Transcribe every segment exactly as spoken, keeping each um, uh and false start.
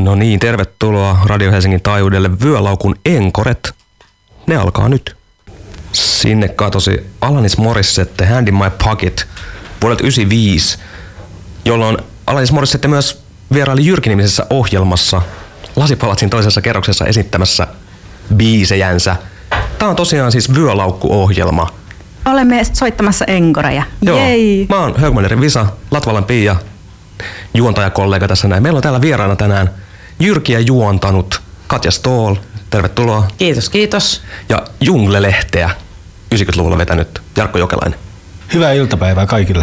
No niin, tervetuloa Radio Helsingin taajuudelle Vyölaukun enkoret. Ne alkaa nyt. Sinne katosi Alanis Morissette Hand in My Pocket vuodelta yhdeksänkymmentäviisi, jolloin Alanis Morissette myös vieraili Jyrki-nimisessä ohjelmassa Lasipalatsin toisessa kerroksessa esittämässä biisejänsä. Tää on tosiaan siis Vyölaukku-ohjelma. Olemme soittamassa enkoreja. Joo. Jei. Mä oon Högmanerin Visa, Latvalan Pia, juontajakollega tässä näin. Meillä on täällä vieraana tänään Jyrkiä juontanut Katja Ståhl. Tervetuloa. Kiitos, kiitos. Ja Jungle-lehteä yhdeksänkymmentäluvulla vetänyt Jarkko Jokelainen. Hyvää iltapäivää kaikille.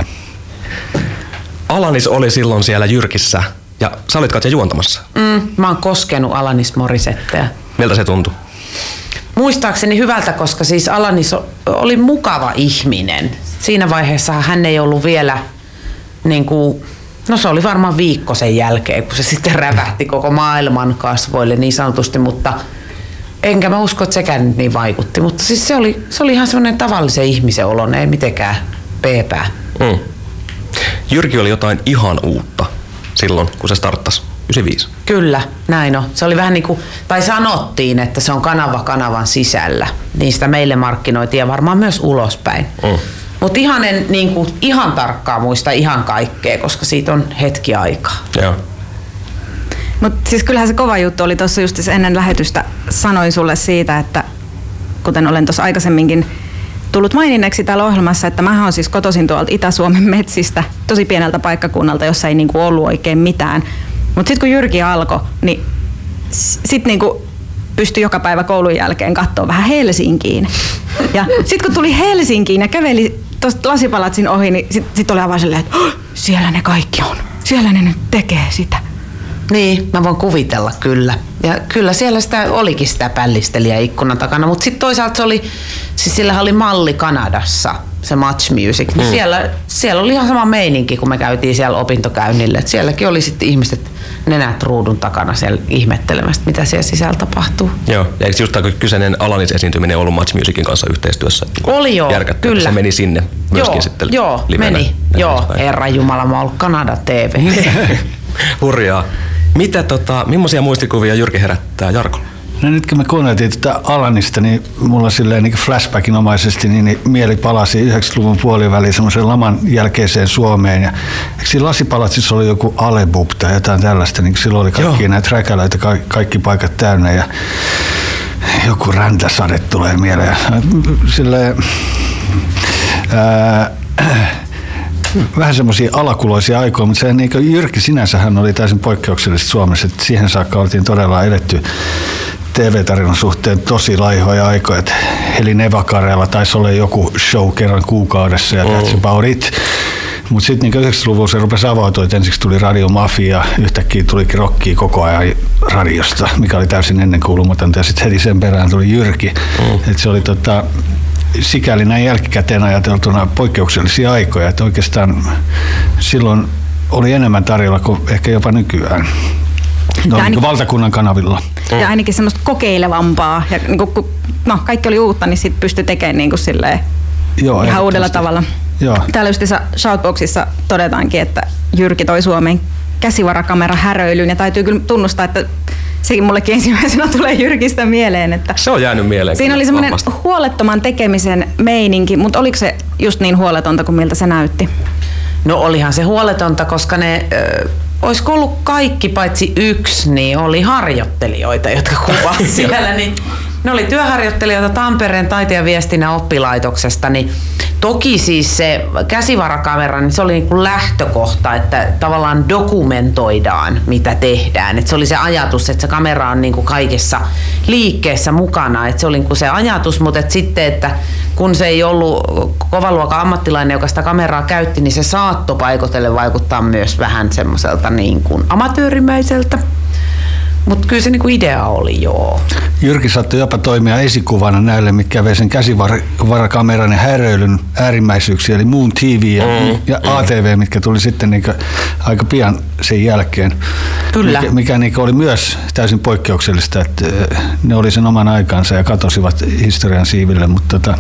Alanis oli silloin siellä Jyrkissä ja sä olit Katja juontamassa. Mm, mä oon koskenut Alanis Morissetteä. Miltä se tuntui? Muistaakseni hyvältä, koska siis Alanis oli mukava ihminen. Siinä vaiheessa hän ei ollut vielä, niin kuin, no se oli varmaan viikko sen jälkeen, kun se sitten rävähti koko maailman kasvoille niin sanotusti, mutta enkä mä usko, että sekään niin vaikutti. Mutta siis se oli, se oli ihan semmoinen tavallisen ihmisen olo, ei mitenkään peepää. Mm. Jyrki oli jotain ihan uutta silloin, kun se starttasi. yhdeksänkymmentäviisi. Kyllä, näin on. Se oli vähän niin kuin, tai sanottiin, että se on kanava kanavan sisällä. Niistä meille markkinoitiin ja varmaan myös ulospäin. Mm. Mutta ihan en niin kuin, ihan tarkkaan muista ihan kaikkea, koska siitä on hetki aikaa. Joo. Mutta siis kyllähän se kova juttu oli tuossa just ennen lähetystä. Sanoin sulle siitä, että kuten olen tuossa aikaisemminkin tullut maininneeksi täällä ohjelmassa, että mä oon siis kotoisin tuolta Itä-Suomen metsistä, tosi pieneltä paikkakunnalta, jossa ei niinku ollut oikein mitään. Mutta sitten kun Jyrki alkoi, niin sitten niinku pystyi joka päivä koulun jälkeen katsoa vähän Helsinkiin. Ja sitten kun tuli Helsinkiin ja käveli tuosta Lasipalatsin ohi, niin sitten sit oli aivan silleen, että siellä ne kaikki on. Siellä ne nyt tekee sitä. Niin, mä voin kuvitella kyllä. Ja kyllä siellä sitä olikin sitä pällistelijä ikkunan takana, mutta sitten toisaalta se oli, siis sillähän oli malli Kanadassa, se Much Music. Mm. Siellä, siellä oli ihan sama meininki, kun me käytiin siellä opintokäynnille. Et sielläkin oli sitten ihmiset nenät ruudun takana siellä ihmettelemästä, mitä siellä sisällä tapahtuu. Joo, ja eikö just tämä kyseinen Alanis esiintyminen ollut Much Musicin kanssa yhteistyössä? Oli joo, järkätty, kyllä. Se meni sinne myöskin joo, sitten joo, livenä. Meni. Joo, herra jumala, mä oon ollut Kanada T V. Hurjaa. Mitä tota, millaisia muistikuvia Jyrki herättää Jarkolla? No nyt kun me kuunneltiin tätä Alanista, niin mulla silleen niin flashbackinomaisesti niin, niin mieli palasi yhdeksänkymmentäluvun puoliväliin semmoisen laman jälkeiseen Suomeen. Ja eikö siinä Lasipalatsissa oli joku Alebub tai jotain tällaista, niin silloin oli kaikki Joo. näitä räkälöitä, ka- kaikki paikat täynnä ja joku räntäsade tulee mieleen. Silleen, ää, vähän semmoisia alakuloisia aikoja, mutta se, niin kuin Jyrki sinänsähän oli täysin poikkeuksellisesti Suomessa, että siihen saakka oltiin todella eletty T V-tarinan suhteen tosi laihoja aikoja. Eli Nevakareella taisi olla joku show kerran kuukaudessa ja that's about it. Mutta sitten niin yhdeksänkymmentäluvulla se rupesi avautua, että ensiksi tuli Radio Mafia, yhtäkkiä tulikin rockia koko ajan radiosta, mikä oli täysin ennenkuulumatonta, ja sitten heti sen perään tuli Jyrki. Mm. Et se oli tota, sikäli näin jälkikäteen ajateltuna poikkeuksellisia aikoja, että oikeastaan silloin oli enemmän tarjolla kuin ehkä jopa nykyään. No, niin valtakunnan kanavilla. Ja ainakin semmoista kokeilevampaa. Ja niin kun, no, kaikki oli uutta, niin sitten pystyi tekemään niin kuin silleen Joo, ihan uudella tavalla. Joo. Täällä justissa Shoutboxissa todetaankin, että Jyrki toi Suomeen käsivarakamera häröilyyn. Ja täytyy kyllä tunnustaa, että sekin mullekin ensimmäisenä tulee Jyrkistä mieleen. Että se on jäänyt mieleen. Siinä oli semmoinen huolettoman tekemisen meininki, mutta oliko se just niin huoletonta kuin miltä se näytti? No olihan se huoletonta, koska ne... Ö- Olisiko ollut kaikki paitsi yksi, niin oli harjoittelijoita, jotka kuvasivat siellä. Niin ne oli työharjoittelijoita Tampereen taiteen ja viestinnän oppilaitoksesta. Niin toki siis se käsivarakamera, niin se oli niin kuin lähtökohta, että tavallaan dokumentoidaan, mitä tehdään. Et se oli se ajatus, että se kamera on niin kuin kaikessa liikkeessä mukana. Et se oli niin kuin se ajatus, mutta et sitten, että kun se ei ollut kovaluokan ammattilainen, joka sitä kameraa käytti, niin se saattoi paikotelle vaikuttaa myös vähän semmoiselta niin kuin amatöörimäiseltä. Mutta kyllä se niinku idea oli, joo. Jyrki saattoi jopa toimia esikuvana näille, mitkä vei sen käsivarakameran ja häröilyn äärimmäisyyksiä, eli Moon T V ja, mm, ja A T V, mitkä tuli sitten niinku aika pian sen jälkeen. Kyllä. Mikä, mikä niinku oli myös täysin poikkeuksellista, että ne oli sen oman aikansa ja katosivat historian siiville, mutta tota,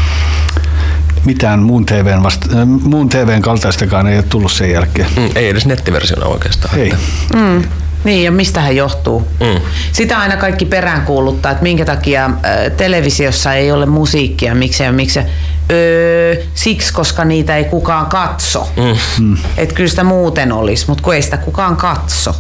mitään muun T V:n, vasta, muun T V:n kaltaistakaan ei ole tullut sen jälkeen. Mm, ei edes nettiversiona oikeastaan. Ei. Mm. Niin, ja mistähän johtuu? Mm. Sitä aina kaikki peräänkuuluttaa, että minkä takia äh, televisiossa ei ole musiikkia, miksei ja miksei. Öö, siksi, koska niitä ei kukaan katso. Mm. Että kyllä sitä muuten olisi, mutta kun ei sitä kukaan katso.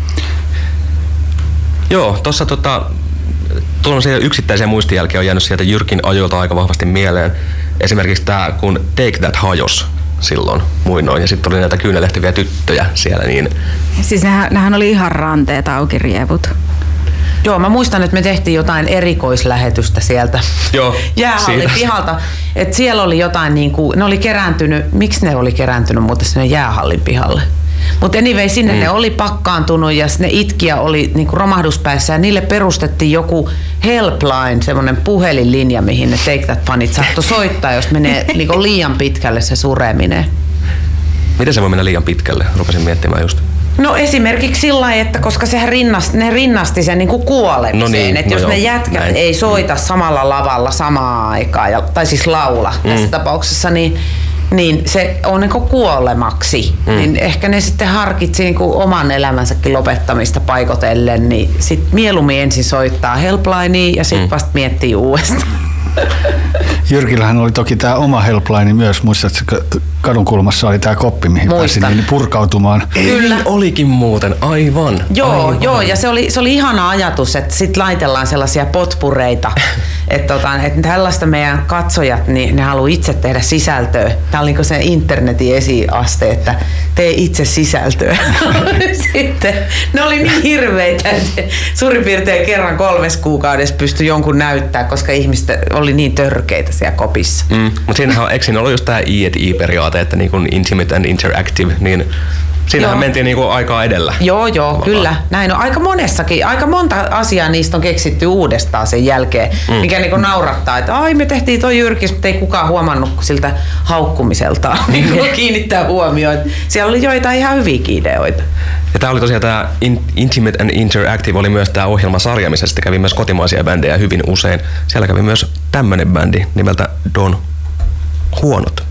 Joo, tuossa tota, tuollaisia yksittäisiä muistijälkiä on jäänyt sieltä Jyrkin ajoilta aika vahvasti mieleen. Esimerkiksi tämä, kun Take That hajos silloin muinoin, ja sitten oli näitä kyynelehtiviä tyttöjä siellä. Niin... Siis nehän, nehän oli ihan ranteet auki rievut. Joo, mä muistan, että me tehtiin jotain erikoislähetystä sieltä Joo, jäähallin siinä. Pihalta. Että siellä oli jotain, niin kuin, ne oli kerääntynyt, miksi ne oli kerääntynyt muuten sinne jäähallin pihalle? Mutta anyway, sinne mm. ne oli pakkaantunut ja ne itkiä oli niinku romahduspäissä ja niille perustettiin joku helpline, semmoinen puhelinlinja, mihin ne Take That -fanit saattoi soittaa, jos menee niinku liian pitkälle se sureminen. Miten se voi mennä liian pitkälle? Rupesin miettimään just. No esimerkiksi sillä lailla, että koska sehän rinnasti, ne rinnasti sen niinku kuolemiseen, no niin, että no jos joo, ne jätkät näin. Ei soita samalla lavalla samaan aikaan, ja, tai siis laula mm. tässä tapauksessa, niin niin se on niinku kuolemaksi, mm. niin ehkä ne sitten harkitsi niinku oman elämänsäkin lopettamista paikotellen, niin sit mieluummin ensin soittaa helplinea ja sitten mm. vasta miettii uudestaan. Jyrkillähän oli toki tämä oma helpline myös, muistatko, kadun kulmassa oli tämä koppi, mihin Muistan. pääsi niin purkautumaan. Kyllä. Niin olikin muuten, aivan. Joo, aivan. joo, ja se oli, se oli ihana ajatus, että sit laitellaan sellaisia potpureita, että tota, et tällaista meidän katsojat, niin ne haluaa itse tehdä sisältöä. Tämä oli niin se internetin esiaste, että tee itse sisältöä. Sitten ne oli niin hirveitä, että suurin piirtein kerran kolmes kuukaudessa pystyi jonkun näyttää, koska ihmiset oli niin törkeitä siellä kopissa. Mm, mutta siinähän eikö siinä ollut just tämä I and I-periaate, että niin kuin intimate and interactive, niin siinähän joo. mentiin niinku aikaa edellä. Joo, joo, Tavallaan. Kyllä. Näin on. Aika monessakin, aika monta asiaa niistä on keksitty uudestaan sen jälkeen, mm. mikä niinku naurattaa, että ai me tehtiin toi Jyrkis, mutta ei kukaan huomannut siltä haukkumiseltaan niinku kiinnittää huomioon. Siellä oli joitain ihan hyviäkin ideoita. Ja tää oli tosiaan tää Intimate and Interactive oli myös tää ohjelmasarja, missä sitten kävi myös kotimaisia bändejä hyvin usein. Siellä kävi myös tämmönen bändi nimeltä Don Huonot.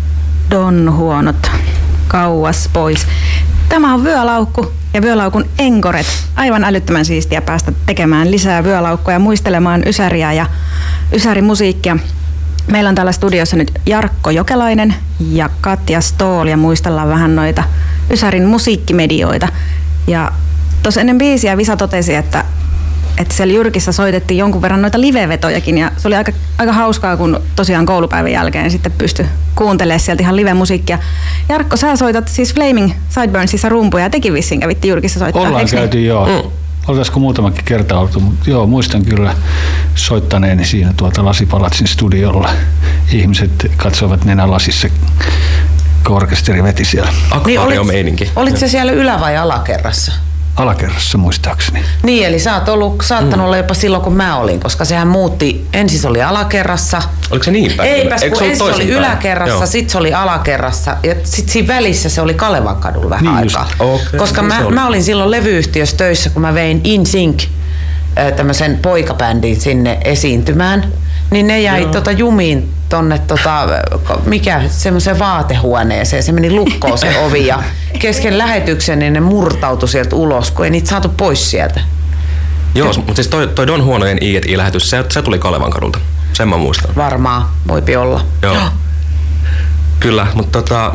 Don Huonot. Kauas pois. Tämä on Vyölaukku ja Vyölaukun enkoret. Aivan älyttömän siistiä päästä tekemään lisää vyölaukkoja, muistelemaan Ysäriä ja Ysärin musiikkia. Meillä on täällä studiossa nyt Jarkko Jokelainen ja Katja Stoll ja muistellaan vähän noita Ysärin musiikkimedioita. Ja tuossa ennen biisiä Visa totesi, että että siellä Jyrkissä soitettiin jonkun verran noita live-vetojakin ja se oli aika, aika hauskaa, kun tosiaan koulupäivän jälkeen sitten pystyi kuuntelemaan sieltä ihan live-musiikkia. Jarkko, sä soitat siis Flaming Sideburnsissa rumpuja ja tekin vissiin kävitte Jyrkissä soittaa. Ollaan käyty, niin? Joo. Mm. Oltaisiko muutamakin kerta oltu, mutta joo, muistan kyllä soittaneeni siinä tuolta Lasipalatsin studiolla. Ihmiset katsoivat nenälasissa, kun orkesteri veti siellä. Akvaariomeininki. Niin, olit sä siellä ylä- vai alakerrassa? Alakerrassa muistaakseni. Niin, eli sä oot ollut, saattanut mm. olla jopa silloin, kun mä olin, koska sehän muutti, ensin se oli alakerrassa. Oliko se niin päin? Eipäs, kun ensin se oli yläkerrassa, sitten se oli alakerrassa ja sitten siinä välissä se oli Kalevan kadulla vähän niin aikaa. Okay, koska niin mä, mä olin silloin levyyhtiössä töissä, kun mä vein In Sync tämmöisen poikabändin sinne esiintymään. Niin ne jäi tota jumiin tonne tota, mikä, semmoiseen vaatehuoneeseen. Se meni lukkoon se ovi ja kesken lähetyksen niin ne murtautui sieltä ulos, kun ei niitä saatu pois sieltä. Joo, mutta siis toi, toi Don Huonojen I and I-lähetys, se, se tuli Kalevan kadulta. Sen mä muistan. Varmaan, voipi olla. Joo. Joo. Kyllä, mutta tota...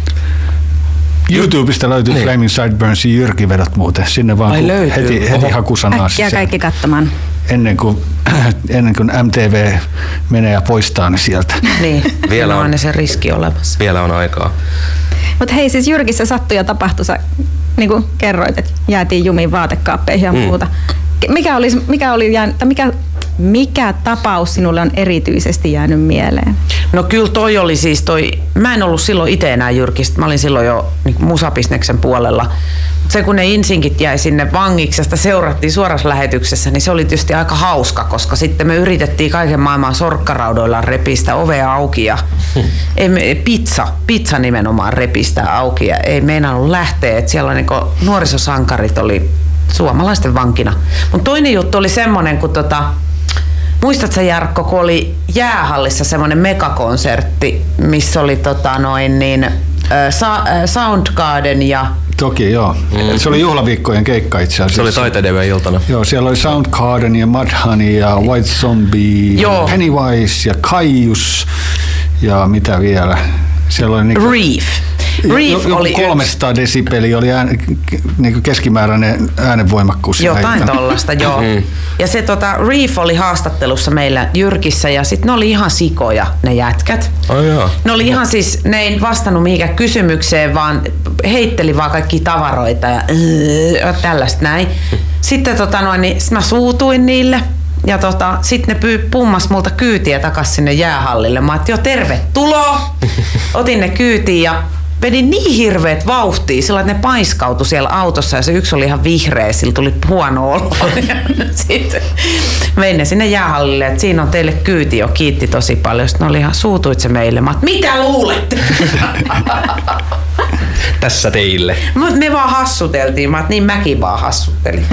YouTubesta löytyy niin. Flaming Sideburns Jyrki-vedot muuten. Sinne vaan heti, heti hakusanaa. Äkkiä kaikki katsomaan. Ennen kuin, ennen kuin M T V menee ja poistaa ne sieltä. Niin, vielä on aina se riski olemassa. Vielä on aikaa. Mutta hei, siis Jyrkissä sattui ja tapahtui, sä niin kuin kerroit, että jäätiin jumiin vaatekaappeihin ja mm. muuta. Mikä, olisi, mikä, oli jäänyt, mikä, mikä tapaus sinulle on erityisesti jäänyt mieleen? No kyllä toi oli siis toi, mä en ollut silloin itse enää Jyrkistä, mä olin silloin jo niin musabisneksen puolella. Se kun ne insinkit jäi sinne vangiksi ja sitä seurattiin suorassa lähetyksessä, niin se oli tietysti aika hauska, koska sitten me yritettiin kaiken maailman sorkkaraudoilla repistä ovea auki ja ei me, pizza, pizza nimenomaan repistä auki ja ei meinannut lähteä, että siellä niin nuorisosankarit oli suomalaisten vankina. Mutta toinen juttu oli semmoinen, kun tota, muistatko sä Jarkko, kun oli Jäähallissa semmoinen megakonsertti, missä oli tota noin niin, äh, Soundgarden ja Toki, joo. Mm. Se oli juhlaviikkojen keikka itse asiassa. Se oli taiteiden iltana. Joo, siellä oli Soundgarden ja Mudhoney ja White Zombie, ja Pennywise ja Kaius ja mitä vielä. Siellä oli niinku Reef. Reef jo, oli kolmesataa yksi desibeli oli ään, niinku keskimääräinen äänenvoimakkuus. Jotain tollasta, joo. Mm. Ja se tota, Reef oli haastattelussa meillä Jyrkissä ja sit ne oli ihan sikoja ne jätkät. Oh, joo. Ne oli ihan siis, ne ei vastannut mihinkään kysymykseen, vaan heitteli vaan kaikki tavaroita ja äh, tällaista näin. Sitten tota noin, niin mä suutuin niille. Ja tota, sitten ne pyy, pummas multa kyytiä takas sinne jäähallille. Mä ajattelin, jo tervetuloa. Otin ne kyytiin ja vedin niin hirveet vauhtia, sillä että ne paiskautui siellä autossa ja se yksi oli ihan vihreä, sillä tuli huono olo. Sitten vein ne sinne jäähallille, että siinä on teille kyyti jo, kiitti tosi paljon. Sitten ne oli ihan, suutuit se meille. Mä ajattelin, mitä luulette? Tässä teille. Mut me vaan hassuteltiin, mä ajattelin, niin mäkin vaan hassuttelin.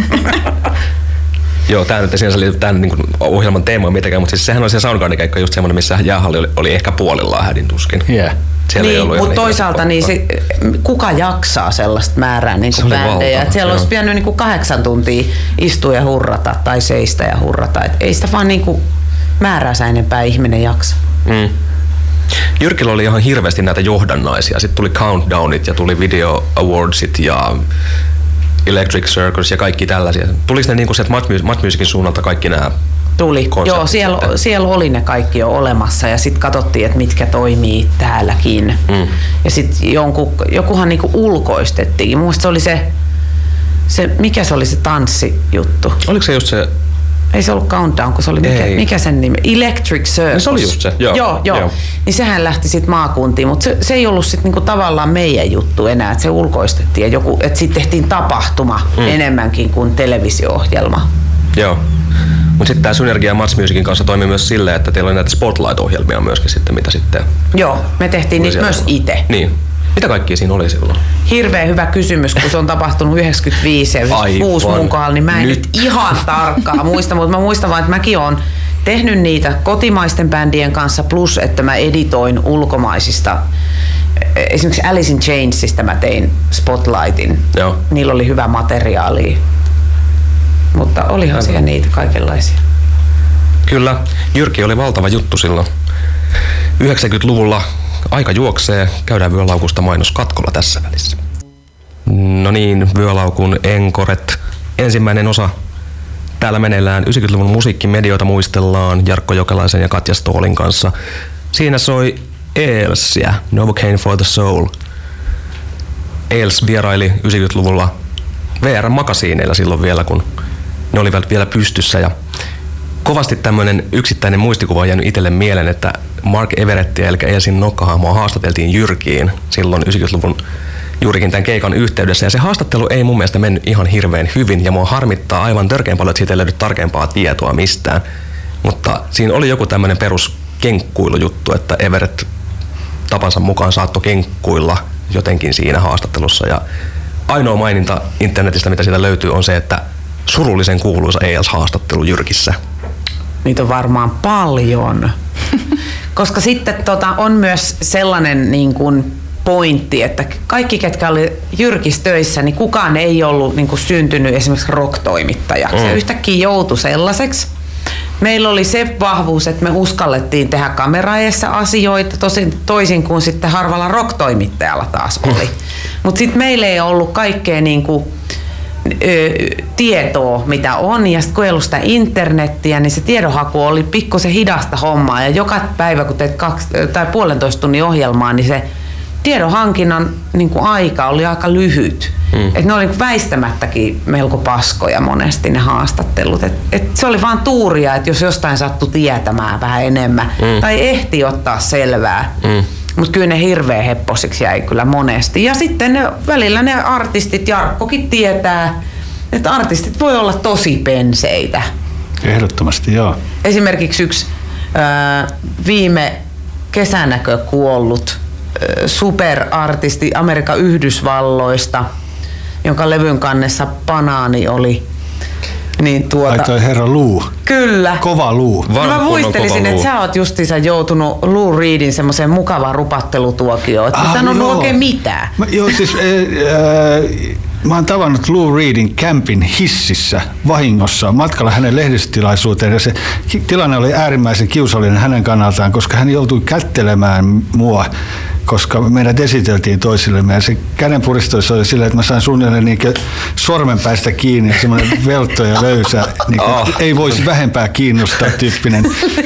Joo, tämä nyt ei sinänsä liity tämän niin ohjelman teemaan mitenkään, mutta siis sehän oli se Soundgarden-keikka just semmoinen, missä jäähalli oli, oli ehkä puolillaan hädin tuskin. Yeah. Niin, mutta toisaalta niin se, kuka jaksaa sellaista määrää niin kuin bändejä. Että siellä joo. olisi pitänyt niin kuin kahdeksan tuntia istua ja hurrata tai seistä ja hurrata. Et ei sitä vaan niin kuin määräänsä enempää ihminen jaksa. Mm. Jyrkillä oli ihan hirveästi näitä johdannaisia. Sitten tuli Countdownit ja tuli Video Awardsit ja Electric Circus ja kaikki tällaisia. Tuliko ne niinku sieltä Much Musicin suunnalta kaikki nämä? Tuli. Joo, siellä, siellä oli ne kaikki jo olemassa ja sitten katsottiin, että mitkä toimii täälläkin. Mm. Ja sitten jokuhan niinku ulkoistettiin. Muista se oli se, se, mikä se oli se tanssijuttu? Oliko se just se? Ei se ollut Countdown, kun se oli, mikä, mikä sen nimi? Electric Circus. No se oli just se, joo. Joo, joo. joo. Niin sehän lähti sitten maakuntiin, mutta se, se ei ollut sitten niinku tavallaan meidän juttu enää, että se ulkoistettiin. Ja joku, että sitten tehtiin tapahtuma mm. enemmänkin kuin televisio-ohjelma. Joo. Mutta sitten tämä synergia Much Musicin kanssa toimii myös silleen, että teillä oli näitä Spotlight-ohjelmia myöskin sitten, mitä sitten... Joo, me tehtiin niitä myös itse. Niin. Mitä kaikkia siinä oli silloin? Hirveän hyvä kysymys, kun se on tapahtunut yhdeksänkymmentäviisi ja yhdeksänkymmentäkuusi mun kohdalla, niin mä en nyt, nyt ihan tarkkaan muista, mutta mä muistan vaan, että mäkin oon tehnyt niitä kotimaisten bändien kanssa, plus että mä editoin ulkomaisista. Esimerkiksi Alice in Chainsista mä tein Spotlightin. Joo. Niillä oli hyvä materiaalia. Mutta olihan Aivan. siellä niitä kaikenlaisia. Kyllä, Jyrki oli valtava juttu silloin. yhdeksänkymmentäluvulla aika juoksee, käydään Vyölaukusta mainoskatkolla tässä välissä. No niin, Vyölaukun enkoret. Ensimmäinen osa. Täällä meneillään yhdeksänkymmentäluvun musiikkimedioita muistellaan Jarkko Jokelaisen ja Katja Stoolin kanssa. Siinä soi Eelsiä, Novocaine for the Soul. Eels vieraili yhdeksänkymmentäluvulla V R-makasiineilla silloin vielä, kun ne olivat vielä pystyssä. Ja kovasti tämmöinen yksittäinen muistikuva on jäänyt itselle mieleen, että Mark Everettiä, eli Eelsin nokkahahmoa, haastateltiin Jyrkiin silloin yhdeksänkymmentäluvun juurikin tämän keikan yhteydessä. Ja se haastattelu ei mun mielestä mennyt ihan hirveän hyvin, ja mua harmittaa aivan törkeän paljon, että siitä ei löydy tarkempaa tietoa mistään. Mutta siinä oli joku tämmöinen perus kenkkuilujuttu, että Everett tapansa mukaan saattoi kenkkuilla jotenkin siinä haastattelussa. Ja ainoa maininta internetistä, mitä siitä löytyy, on se, että surullisen kuuluisa E L S-haastattelu Jyrkissä. Niitä on varmaan paljon. Koska sitten tota, on myös sellainen niin kuin pointti, että kaikki, ketkä oli Jyrkissä töissä, niin kukaan ei ollut niin kuin syntynyt esimerkiksi rock-toimittajaksi. Mm. Ja yhtäkkiä joutui sellaiseksi. Meillä oli se vahvuus, että me uskallettiin tehdä kameraeessa asioita, tosin, toisin kuin sitten harvalla rock-toimittajalla taas oli. Mutta sitten meillä ei ollut kaikkea niinku, ö, tietoa, mitä on, ja sitten kun ei ollut sitä internettiä, niin se tiedonhaku oli pikkusen hidasta hommaa, ja joka päivä, kun teet kaksi, tai puolentoista tunnin ohjelmaa, niin se tiedonhankinnan niinku, aika oli aika lyhyt. Mm. Et ne oli niinku väistämättäkin melko paskoja monesti ne haastattelut. Et, et se oli vaan tuuria, että jos jostain sattui tietämään vähän enemmän mm. tai ehti ottaa selvää. Mm. Mutta kyllä ne hirveän hepposiksi jäi kyllä monesti. Ja sitten ne, välillä ne artistit, Jarkkokin tietää, että artistit voi olla tosi penseitä. Ehdottomasti, joo. Esimerkiksi yksi ö, viime kesänäkö kuollut ö, superartisti Amerikan Yhdysvalloista, jonka levyn kannessa Banaani oli. Niin tuota... Ai toi herra Lou. Kyllä. Kova Lou. No mä muistelisin, että sä oot justiinsa joutunut Lou Reedin semmoiseen mukavaan rupattelutuokioon. Että ah, sanonut oikein mitään. Mä, joo, siis... Äh, Mä oon tavannut Lou Reedin kämpin hississä vahingossa matkalla hänen lehdistötilaisuuteen ja se tilanne oli äärimmäisen kiusallinen hänen kannaltaan, koska hän joutui kättelemään mua, koska meidät esiteltiin toisillemme ja se kädenpuristus oli silleen, että mä sain suunnilleen niin sormenpäistä kiinni ja semmoinen veltto ja löysä, niin oh. ei voisi vähempää kiinnostaa tyyppinen.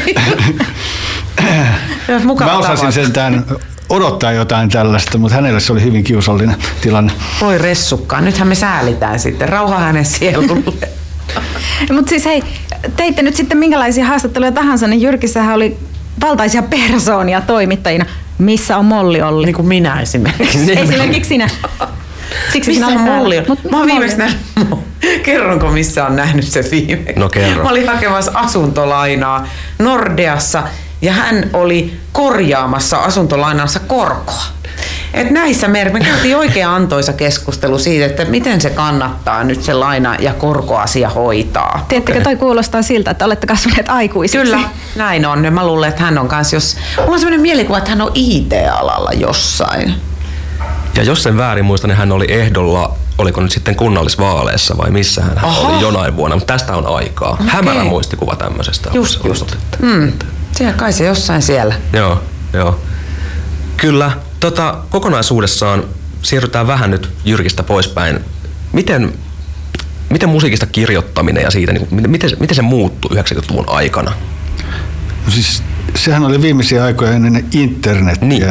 Mä osasin sentään odottaa jotain tällaista, mutta hänelle se oli hyvin kiusallinen tilanne. Voi ressukkaan, nythän me säälitään sitten. Rauha hänen sielulle. Mutta siis hei, teitte nyt sitten minkälaisia haastatteluja tahansa, niin Jyrkissähän oli valtaisia persoonia toimittajina. Missä on Molli Olli? Niin kuin minä esimerkiksi. Esimerkiksi sinä. Siksi missä on Molli Olli? Mä oon viimeksi nähnyt, kerronko missä on nähnyt se viimeksi? No kerro. Mä olin hakemassa asuntolainaa Nordeassa. Ja hän oli korjaamassa asuntolainansa korkoa. Et näissä me käytiin oikein antoisa keskustelu siitä, että miten se kannattaa nyt se laina- ja korkoasia hoitaa. Tiedättekö, toi kuulostaa siltä, että olette kasvaneet aikuisiksi? Kyllä, näin on. Ja mä luulen, että hän on kanssa, jos... Mulla on sellainen mielikuva, että hän on I T-alalla jossain. Ja jos sen väärin muistan, niin hän oli ehdolla, oliko nyt sitten kunnallisvaaleissa vai missä hän Aha. oli jonain vuonna. Mutta tästä on aikaa. Okay. Hämärä muistikuva tämmöisestä. Just, just. Hmm. Siellä kai se jossain siellä. Joo, joo. Kyllä. Tota, kokonaisuudessaan siirrytään vähän nyt Jyrkistä poispäin. Miten, miten musiikista kirjoittaminen ja siitä, niin kuin, miten, miten se muuttui yhdeksänkymmentäluvun aikana? No siis, sehän oli viimeisiä aikoja ennen internetiä. Niin.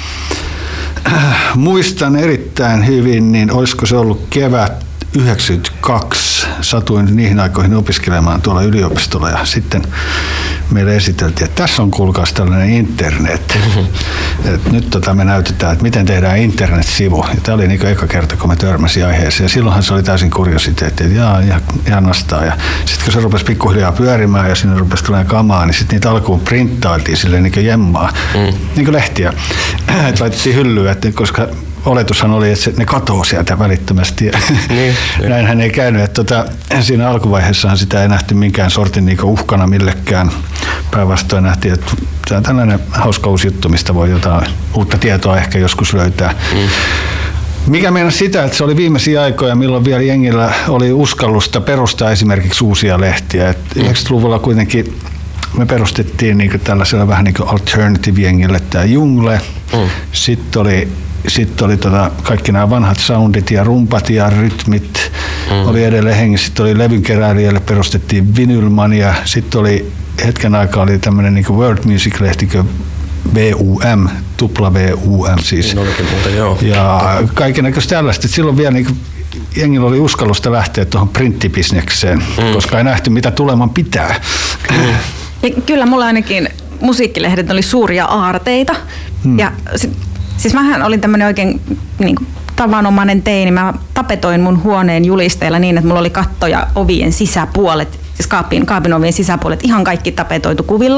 Äh, muistan erittäin hyvin, niin olisiko se ollut kevät yhdeksänkymmentäkaksi. Satuin niihin aikoihin opiskelemaan tuolla yliopistolla ja sitten meille esiteltiin, että tässä on kuulkaas tällainen internet. Et nyt tota me näytetään, että miten tehdään internet-sivu. Ja tämä oli niin eka kerta, kun mä törmäsin aiheeseen. Ja silloinhan se oli täysin kuriositeetti, että jaa, ihan nastaa. Ja sitten kun se rupesi pikkuhiljaa pyörimään ja sinne rupesi tulemaan kamaa, niin sitten niitä alkuun printtailtiin silleen niin kuin jemmaa. Mm. Niin kuin lehtiä. Että laitettiin hyllyä, että koska oletushan oli, että ne katoo sieltä välittömästi. Niin, näinhän ei käynyt. Että tota, siinä alkuvaiheessahan sitä ei nähty minkään sortin niinku uhkana millekään. Päinvastoin nähtiin, että tämä on tällainen hauska uusi juttu, mistä voi jotain uutta tietoa ehkä joskus löytää. Mm. Mikä meinasi sitä, että se oli viimeisiä aikoja, milloin vielä jengillä oli uskallusta perustaa esimerkiksi uusia lehtiä. Et mm. yhdeksänkymmentäluvulla kuitenkin me perustettiin niinku tällaisella vähän niin kuin alternative-jengille tämä Jungle. Mm. Sitten oli Sitten oli tota, kaikki nämä vanhat soundit ja rumpat ja rytmit mm. oli edelleen hengissä. Sitten oli levynkeräilijälle perustettiin Vinylmania. Sitten oli hetken aikaa oli tämmöinen niin kuin World Music-lehti V U M, tupla V U M siis. Niin olikin muuten, joo. Ja kaikennäköistä tällaista. Silloin vielä niin kuin jengillä oli uskallusta lähteä tuohon printtipisnekseen, mm. koska ei nähty mitä tuleman pitää. Mm. Ja kyllä mulla ainakin musiikkilehdet oli suuria aarteita. Mm. Ja sit, siis mähän olin tämmöinen oikein niin kuin tavanomainen teini. Mä tapetoin mun huoneen julisteilla niin, että mulla oli katto ja ovien sisäpuolet, siis kaapin, kaapin ovien sisäpuolet, ihan kaikki tapetoitu kuvilla.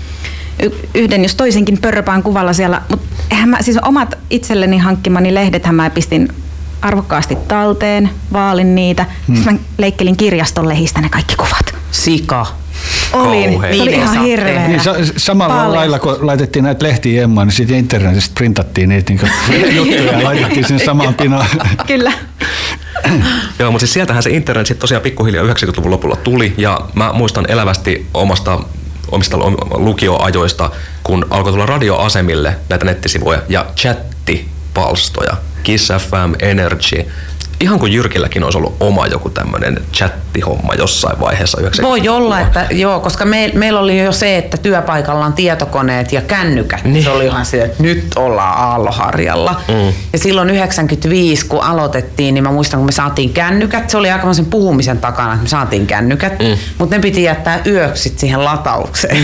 Y- yhden jos toisenkin pörpään kuvalla siellä, mutta eihän mä, siis omat itselleni hankkimani lehdethän mä pistin arvokkaasti talteen, vaalin niitä. Hmm. Sitten mä leikkelin kirjaston lehistä ne kaikki kuvat. Sika. Olin. Se oli ihan hirveä. Niin, sa- samalla Paljon. lailla, kun laitettiin näitä lehtiä jemmaan, niin sitten internetistä printattiin niitä niin juttuja ja laitettiin sinne samaan pinaan. Kyllä. Joo, mutta siis sieltähän se internet sitten tosiaan pikkuhiljaa yhdeksänkymmentäluvun lopulla tuli, ja mä muistan elävästi omasta, omista lukioajoista, kun alkoi tulla radioasemille näitä nettisivuja ja chattipalstoja, Kiss F M, Energy. Ihan kuin Jyrkilläkin olisi ollut oma joku tämmöinen chattihomma jossain vaiheessa. Voi olla, että joo, koska me, meillä oli jo se, että työpaikalla on tietokoneet ja kännykät. Niin. Se oli ihan se, että nyt ollaan Aalloharjalla. Mm. Ja silloin yhdeksänkymmentäviisi, kun aloitettiin, niin mä muistan, kun me saatiin kännykät. Se oli aika sen puhumisen takana, että me saatiin kännykät. Mm. Mutta ne piti jättää yöksi siihen lataukseen.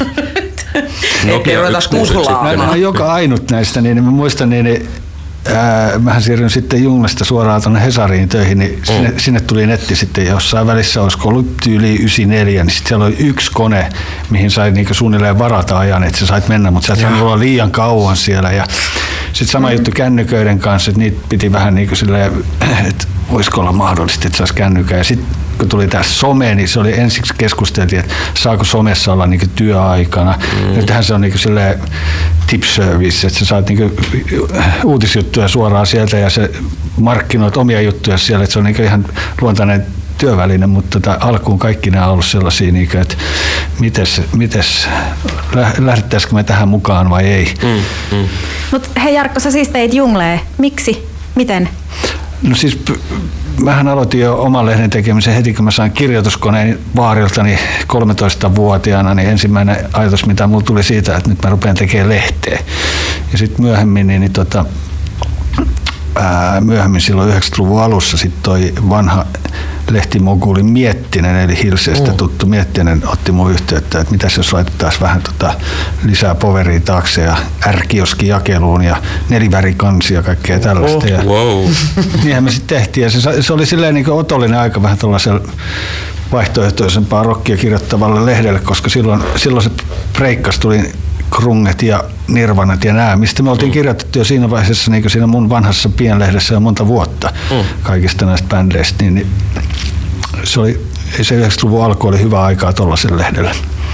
Ettei ruveta tuhlaamaan. Joka ainut näistä, niin mä muistan, niin Ää, mähän siirryin sitten Junglesta suoraan tuonne Hesariin töihin, niin mm. sinne, sinne tuli netti sitten jossain välissä, olisiko ollut tyyli yhdeksänkymmentäneljä, niin sitten siellä oli yksi kone, mihin sai niinku suunnilleen varata ajan, että sä sait mennä, mutta sä et saanut olla liian kauan siellä. Ja sitten sama mm. juttu kännyköiden kanssa, että niitä piti vähän niin kuin silleen, että voisiko olla mahdollista, että saisi kännykää. Ja sitten kun tuli tämä some, niin se oli ensiksi keskusteltiin, että saako somessa olla niin työaikana. Mm. Nythän se on niin silleen tip service, että sä saat niin uutisjuttuja suoraan sieltä ja se markkinoit omia juttuja siellä, että se on niin ihan luontainen työväline, mutta tota, alkuun kaikki nämä on ollut sellaisia, niin kuin, että mites, mites, lähdettäisikö me tähän mukaan vai ei. Mm, mm. Mutta hei Jarkko, sä siis teit Junglee. Miksi? Miten? No siis mähän aloitin jo oman lehden tekemisen heti, kun mä sain kirjoituskoneen vaariltani kolmetoistavuotiaana, niin ensimmäinen ajatus, mitä mulla tuli siitä, että nyt mä rupean tekemään lehteä. Ja sitten myöhemmin, niin, niin tota, ää, myöhemmin silloin yhdeksänkymmentäluvun alussa sitten toi vanha lehtimoguli Miettinen, eli Hilseestä mm. tuttu Miettinen, otti mun yhteyttä, että mitäs jos laitettaisiin vähän tota lisää poveria taakse ja R-kioskijakeluun ja nelivärikansia ja kaikkea tällaista. Oh, ja wow. Niinhän me sitten tehtiin ja se, se oli silleen niin kuin otollinen aika vähän tuollaisella vaihtoehtoisempaa rockia kirjoittavalle lehdelle, koska silloin, silloin se breikkasi, tuli Krunget ja Nirvanat ja nämä, mistä me oltiin mm. kirjoitettu jo siinä vaiheessa niin siinä mun vanhassa pienlehdessä jo monta vuotta mm. kaikista näistä bändeistä, niin, niin se oli, se yhdeksänkymmentäluvun alku oli hyvä aikaa tuollaiselle lehdelle.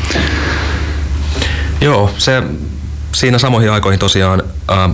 Joo, se siinä samoihin aikoihin tosiaan, äh,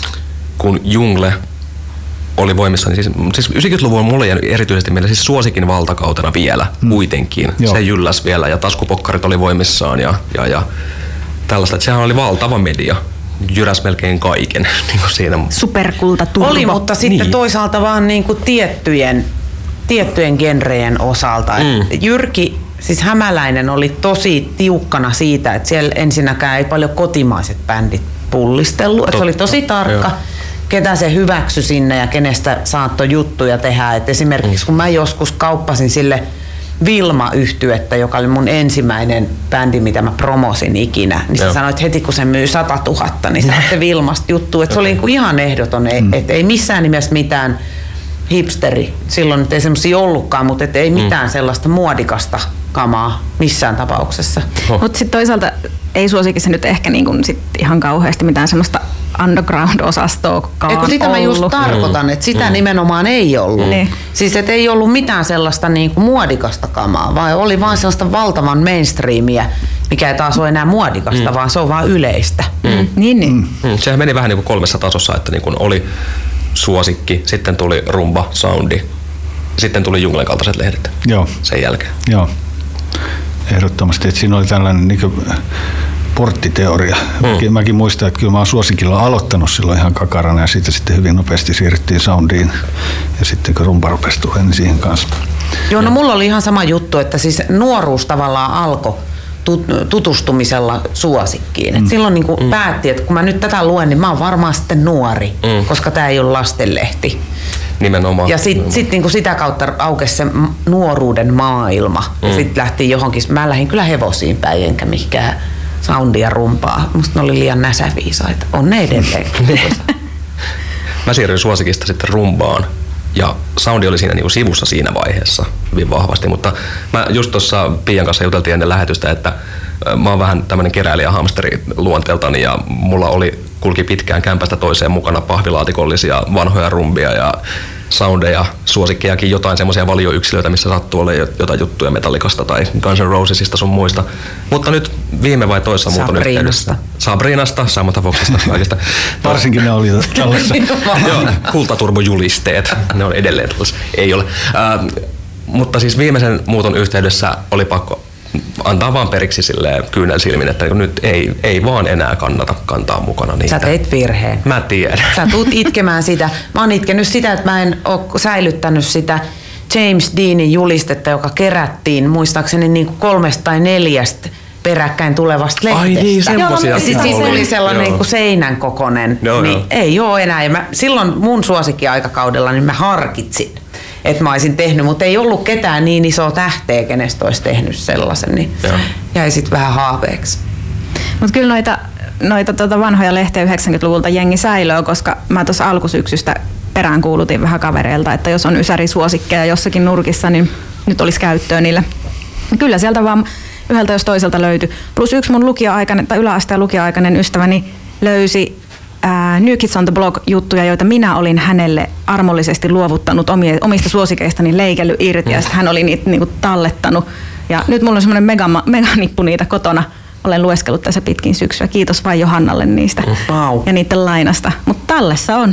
kun Jungle oli voimissa, niin siis, siis yhdeksänkymmentäluvun mulle jäi erityisesti meille siis Suosikin valtakautena vielä mm. kuitenkin. Joo. Se jylläs vielä ja taskupokkarit oli voimissaan ja, ja, ja tällaista, että sehän oli valtava media. Jyräs melkein kaiken niin kuin siinä. Superkultaturbo. Oli, mutta sitten niin. toisaalta vaan niin kuin tiettyjen, tiettyjen genrejen osalta. Mm. Jyrki, siis Hämäläinen oli tosi tiukkana siitä, että siellä ensinnäkään ei paljon kotimaiset bändit pullistellut. Että se oli tosi tarkka, joo. ketä se hyväksyi sinne ja kenestä saattoi juttuja tehdä. Et esimerkiksi kun mä joskus kauppasin sille Vilma-yhtyettä, joka oli mun ensimmäinen bändi, mitä mä promosin ikinä, niin sä sanoit heti, kun se myy sata tuhatta, niin saatte Vilmasta juttua. Että se oli ihan ehdoton, mm. että ei missään nimessä mitään hipsteri. Silloin nyt ei semmosia ollutkaan, mutta et ei mitään mm. sellaista muodikasta kamaa missään tapauksessa. Oh. Mutta sitten toisaalta ei Suosikissa nyt ehkä niin kun sit ihan kauheasti mitään semmoista underground-osastoakaan ollut. Sitä mä just tarkoitan, että sitä mm. nimenomaan ei ollut. Mm. Siis et ei ollut mitään sellaista niinku muodikasta kamaa, vaan oli vaan sellaista valtavan mainstreamia, mikä ei taas ole enää muodikasta, mm. vaan se on vaan yleistä. Mm. Niin, niin. Mm. Sehän meni vähän niin kuin kolmessa tasossa, että niin kuin oli Suosikki, sitten tuli rumba, soundi, sitten tuli Junglen kaltaiset lehdet. Joo. Sen jälkeen. Joo. Ehdottomasti, että siinä oli tällainen niin kuin porttiteoria. Mm. Mäkin muistan, että kyllä mä oon Suosikilla aloittanut silloin ihan kakarana ja siitä sitten hyvin nopeasti siirryttiin soundiin ja sitten kun rumpa rupesi tulemaan, niin siihen kanssa. Joo, no mulla oli ihan sama juttu, että siis nuoruus tavallaan alkoi tutustumisella Suosikkiin. Mm. Et silloin niin kuin mm. päätti, että kun mä nyt tätä luen, niin mä oon varmaan sitten nuori, mm. koska tää ei ole lastenlehti. Nimenomaan. Ja sitten sit niinku sitä kautta aukesi se nuoruuden maailma. Mm. Ja sitten lähti johonkin, mä lähdin kyllä hevosiin päin, enkä mihinkään soundia rumpaa. Musta ne oli liian näsäviisaita. On ne edelleen. Mä siirryin Suosikista sitten rumbaan. Ja soundi oli siinä niinku sivussa siinä vaiheessa hyvin vahvasti, mutta mä just tuossa Pian kanssa juteltiin ennen lähetystä, että mä oon vähän tämmönen keräilijähamsteri luonteeltani ja mulla oli, kulki pitkään kämpästä toiseen mukana pahvilaatikollisia vanhoja rumbia ja soundeja, Suosikkejakin, jotain semmoisia valioyksilöitä, missä sattuu olemaan jotain juttuja Metallicasta tai Guns N' Rosesista sun muista. Mutta nyt viime vai toissa muuton yhteydessä. Sabrinasta, Samantha Foxista, kaikista. Varsinkin ne oli tällaisessa. Joo, kultaturbojulisteet, ne on edelleen tällaisia. Ei ole. Äh, mutta siis viimeisen muuton yhteydessä oli pakko antaa vaan periksi silleen kyynel silmin, että nyt ei, ei vaan enää kannata kantaa mukana niitä. Sä teit virheen. Mä tiedän. Sä tuut itkemään sitä. Mä oon itkenyt sitä, että mä en oo säilyttänyt sitä James Deanin julistetta, joka kerättiin muistaakseni niin kuin kolmesta tai neljästä peräkkäin tulevasta lehtestä. Ai niin, semmosia. Ja sit siitä tuli sellainen niin kuin seinän kokoinen. Joo, niin joo. Ei oo enää. Ja mä, silloin mun suosikkiaikakaudella niin mä harkitsin, että mä olisin tehnyt, mutta ei ollut ketään niin isoa tähteä, kenestä olisi tehnyt sellaisen, niin joo. Jäi sitten vähän haaveeksi. Mutta kyllä noita, noita tuota vanhoja lehtejä yhdeksänkymmentäluvulta jengi säilöö, koska mä tuossa alkusyksystä peräänkuulutin vähän kavereilta, että jos on ysärisuosikkeja jossakin nurkissa, niin nyt olisi käyttöä niille. Kyllä sieltä vaan yhdeltä jos toiselta löytyi. Plus yksi mun lukio-aikainen tai yläasteen lukio-aikainen ystäväni löysi ää, New Kids on the Block-juttuja, joita minä olin hänelle armollisesti luovuttanut omia, omista suosikeistani leikellyt irti, ja sitten hän oli niitä niinku tallettanut. Ja nyt mulla on semmoinen mega, meganippu niitä kotona. Olen lueskellut tässä pitkin syksyä. Kiitos vain Johannalle niistä Wow. ja niiden lainasta. Mutta tallessa on.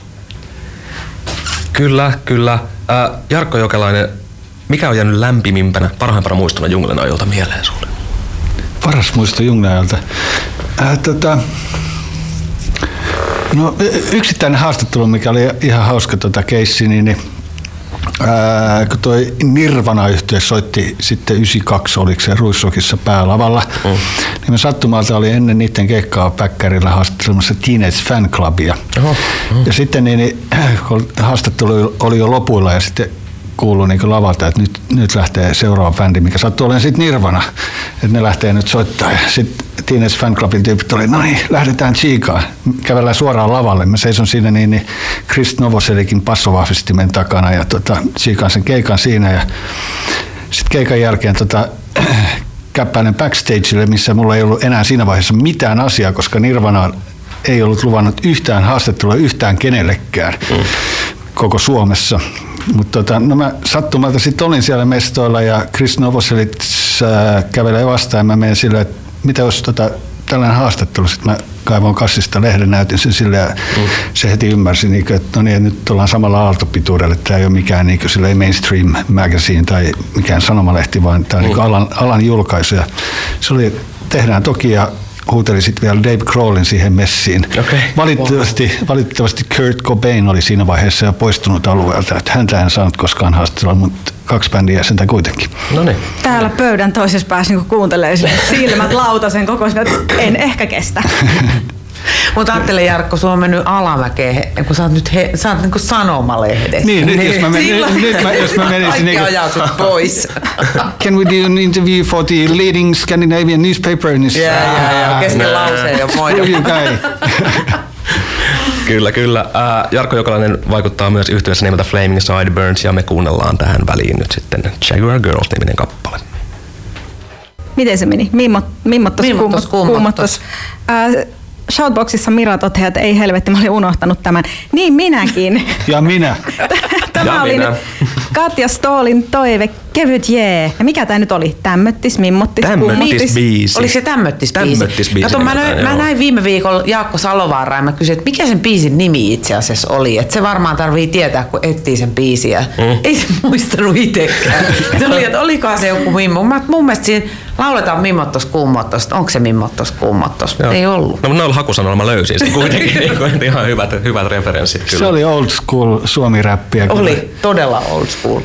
Kyllä, kyllä. Äh, Jarkko Jokelainen, mikä on jäänyt lämpimimpänä, parhaimpana muistona Junglen ajoilta mieleen sulle? Paras muisto Junglen ajoilta. Äh, tota, no, yksittäinen haastattelu, mikä oli ihan hauska tota keissi, niin, niin ää, kun toi Nirvana-yhtye soitti sitten yhdeksänkymmentäkaksi, oliko se Ruissokissa päälavalla, mm. niin me sattumalta oli ennen niiden keikkaa Päkkärillä haastattelemassa Teenage Fan Clubia. Oho, oho. Ja sitten niin, niin, kun haastattelu oli jo lopuilla ja sitten kuului niin lavalta, että nyt, nyt lähtee seuraava bändi, mikä sattuu olemaan sitten Nirvana, että ne lähtee nyt soittaa. Ja sitten Teenage Fan Clubin tyypit oli, no niin, lähdetään Chiikaan. Kävellään suoraan lavalle. Mä seison siinä niin, niin Chris Novoselikin passovahvistimen takana ja tota, Chiikaan sen keikan siinä. Ja sitten keikan jälkeen tota, käppäinen backstageille, missä mulla ei ollut enää siinä vaiheessa mitään asiaa, koska Nirvana ei ollut luvannut yhtään haastattelua yhtään kenellekään mm. koko Suomessa. Mutta tota, no mä sattumalta sitten olin siellä mestoilla ja Chris Novoselit äh, kävelee vastaan ja mä menen silleen, että mitä jos tota, tällainen haastattelu, sitten mä kaivoin kassista lehden, näytin sen sille ja mm. se heti ymmärsi, niin kuin, että no niin, nyt ollaan samalla aaltopituudella, että tämä ei ole mikään niin kuin, mainstream magazine tai mikään sanomalehti, vaan tämä on mm. niin alan, alan julkaisu. Ja se oli, tehdään toki ja huuteli sitten vielä Dave Grohlin siihen messiin. Okay. Valitettavasti, wow. valitettavasti Kurt Cobain oli siinä vaiheessa jo poistunut alueelta, että häntä en saanut koskaan haastatella, mutta kaksi bändiä jäsentä kuitenkin. Noniin. Täällä pöydän toisessa päässä niin kuuntelee silmät lautasen koko ajan, että en ehkä kestä. Mutta ajattele Jarkko, sulla on mennyt alamäkeen, kun sä oot nyt he, sä oot niinku sanomalehdessä. Niin, nyt jos mä, men, nyt mä, jos mä menisin... Kaikki niinku, ajatukset pois. Can we do an interview for the leading Scandinavian newspaper in this... Jaa, jaa, jaa, kesken lauseen jo moida. Kyllä, kyllä. Äh, Jarkko Jokelainen vaikuttaa myös yhtyeessä nimeltä Flaming Sideburns ja me kuunnellaan tähän väliin nyt sitten Jaguar Girls-niminen kappale. Miten se meni? Mimmot, mimmottos, mimmottos, kuumottos. Äh, Shoutboxissa Mira toteaa, että ei helvetti, mä olin unohtanut tämän. Niin minäkin. Ja minä. Tämä ja oli minä. nyt Katja Stoolin toive, kevyt jee. Ja mikä tämä nyt oli? Tämmöttis, mimmottis, Tämmöttis biisi. Oliko se tämmöttis biisi? Tämmöttis biisi. Kato, mä, näin, mä näin viime viikolla Jaakko Salovaaraa ja mä kysyin, että mikä sen biisin nimi itse asiassa oli. Että se varmaan tarvii tietää, kun etsii sen biisiä. Mm. Ei se muistanut itsekään. Se oli, että olikohan se joku mimmo. Mä, mun mielestä siinä lauletaan mimmottos kuumottos. Onko se mimmottos kuumottos? Ei ollut. No noilla hakusanalla mä löysin sen kuitenkin. Niin ihan hyvät, hyvät referenssit. Kyllä. Se oli old school suomi-räppiä. Oli todella old school.